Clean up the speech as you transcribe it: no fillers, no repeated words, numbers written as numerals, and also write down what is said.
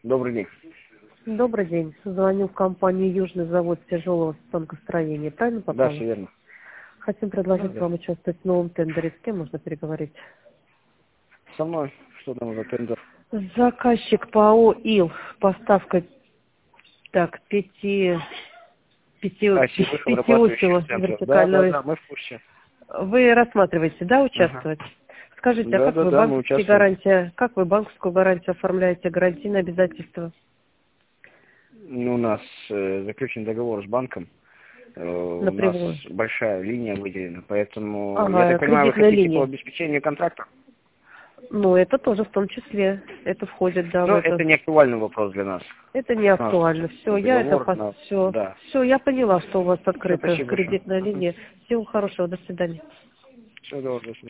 Добрый день. Добрый день. Звоню в компанию «Южный завод тяжелого станкостроения». Правильно Да, попала? все верно. Хотим предложить Да. вам участвовать в новом тендере. С кем можно переговорить? Со мной, что там за тендер? Заказчик ПАО «ИЛ». Поставка Осевых обрабатывающих пятиосевого центров. Да, да, вертикального. да, мы в курсе. Вы рассматриваете, да, Ага. участвовать? Скажите, а Да, как да, вы да, мы банковские участвуем. гарантии, как вы банковскую гарантию оформляете, гарантийные обязательства? Ну, у нас заключен договор с банком. У нас Напрямую. большая линия выделена, поэтому, я так Ага, понимаю, вы кредитная хотите по линия. обеспечению контракта? Ну, это тоже в том числе. Это входит, да, в Но это. это не актуальный вопрос для нас. Это не У нас актуально. Все, я это договор, все. да. Все, я поняла, что у вас Все, открыта спасибо большое. кредитная линия. Всего хорошего, до свидания. Все, до свидания.